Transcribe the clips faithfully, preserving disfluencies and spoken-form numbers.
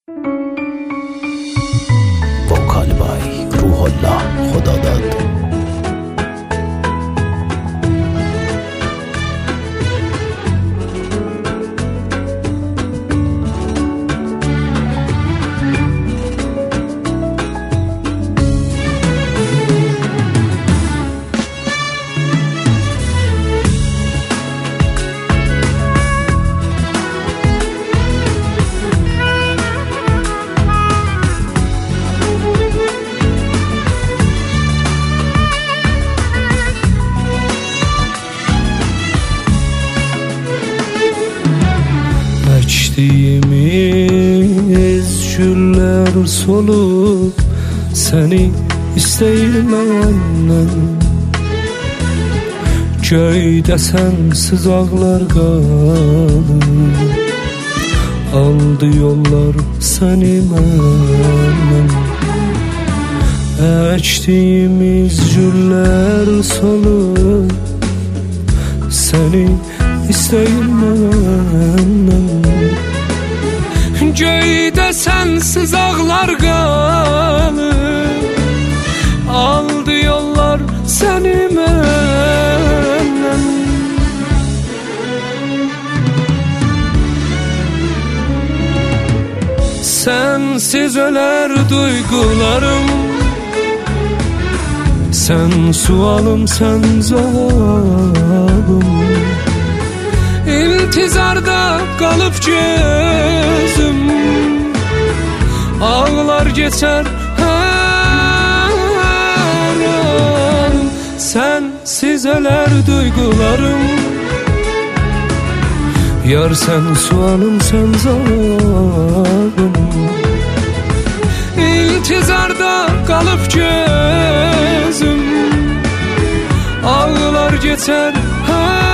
Vokal by Ruhollah Khodadad. Ektiğimiz güller solup seni isteyilmeyenden, köyde sensiz ağlar qalıb, aldı yollar seni məndən. Ektiğimiz güller solup seni isteyilmeyenden, göydə sensiz ağlar qalıb, aldı yollar səni məndən. Sensiz ölər duygularım, sen sualım, sen cavabım. İntizarda kalıp gözüm, ağlar geçer her an. Sensiz öler duygularım, yar sen sualım, sen cevabım. İntizarda kalıp gözüm, ağlar geçer her.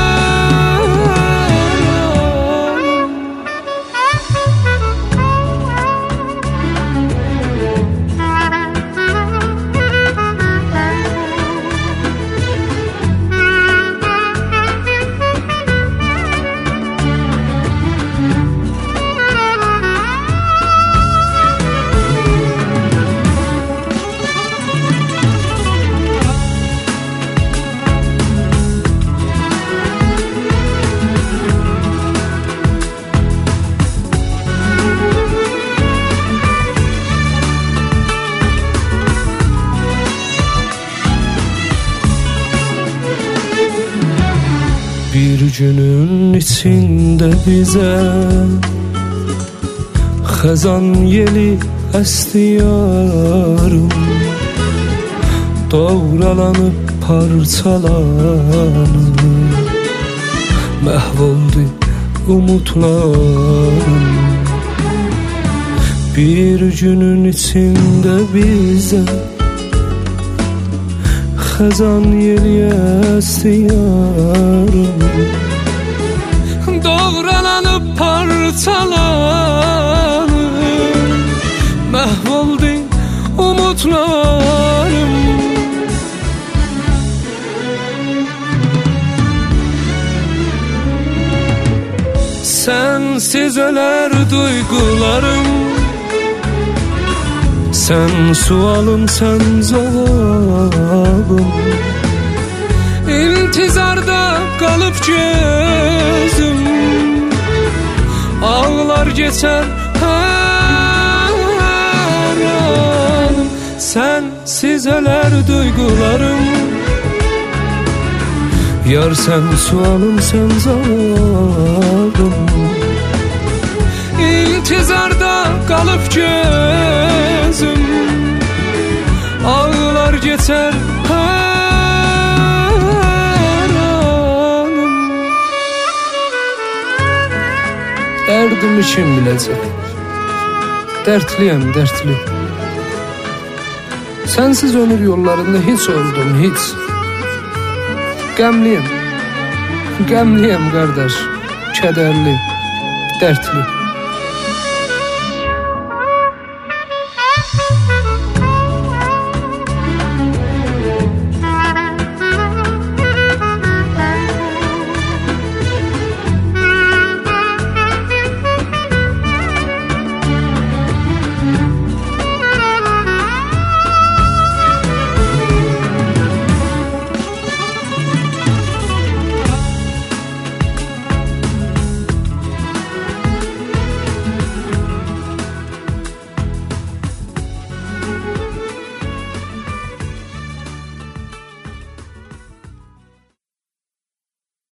Bir günün içinde bize xəzan yeli əsti yarım, doğralanıp parçalanıp məhvoldu umutlarım. Bir günün içinde bize xəzan yeli əsti yarım, doğralanıp parçalanıp məhvoldu umutlarım. Sensiz ölər duygularım, sen sualım, sen cevabım. İntizarda kalıp gözüm, ağlar geçer her an. Sensiz öler duygularım, yar sen sualım, sen cevabım. İntizarda kalıp gözüm, ağlar geçer her anım. Derdimi kim bilecek? Dertliyim, dertli. Sensiz ömür yollarında hiç oldum, hiç. Qəmliyim, qəmliyim kardeş, kederli, dertli.